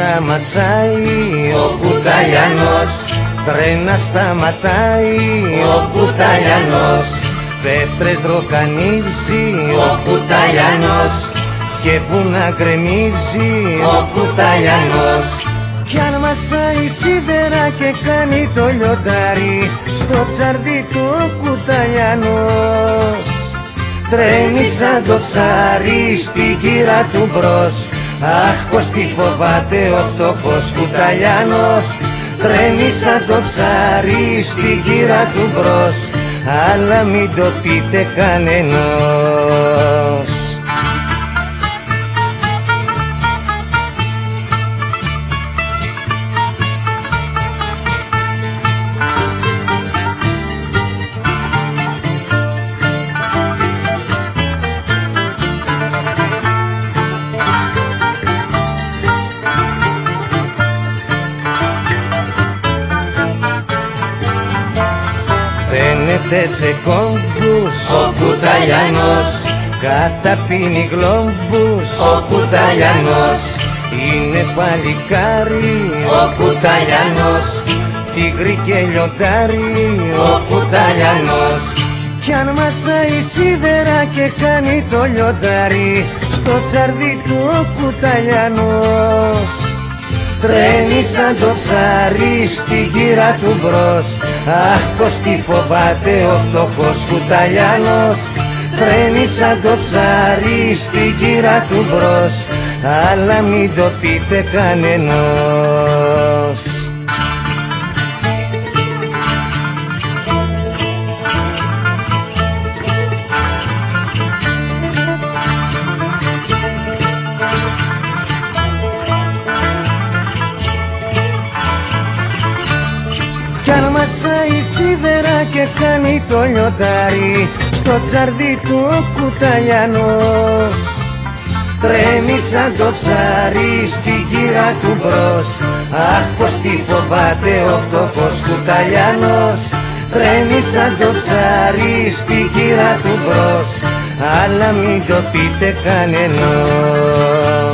τα μασάει ο Κουταλιανός, τρένα σταματάει ο Κουταλιανός, πέτρες δροκανίζει ο Κουταλιανός και βουνά γκρεμίζει ο Κουταλιανός. Κι αν μασάει σίδερα και κάνει το λιοντάρι, στο τσαρδί του ο Κουταλιανός τρέμει σαν το ψάρι στην κύρα του μπρος. Αχ, πως τι φοβάται ο φτωχός Κουταλιανός, τρέμει σαν το ψάρι στην κύρα του μπρος, αλλά μην το πείτε κανενός. Φαίνεται σε κόμπους ο Κουταλιανός, καταπίνει γλόμπους ο Κουταλιανός, είναι παλικάρι ο Κουταλιανός, τίγρη και λιοντάρι ο Κουταλιανός. Κι αν μασάει σίδερα και κάνει το λιοντάρι, στο τσαρδί του ο Κουταλιανός τρέμει σαν το ψάρι στην κύρα του μπρος. Αχ, πως τι φοβάται ο φτωχός Κουταλιανός, τρέμει σαν το ψάρι στην κύρα του μπρος, αλλά μην το πείτε κανενός. Κι αν μασάει σίδερα και κάνει το λιοντάρι, στο τσαρδί του ο Κουταλιανός τρέμει σαν το ψάρι στην κύρα του μπρος. Αχ, πως τι φοβάται ο φτωχός Κουταλιανός, τρέμει σαν το ψάρι στην κύρα του μπρος, αλλά μην το πείτε κανενός.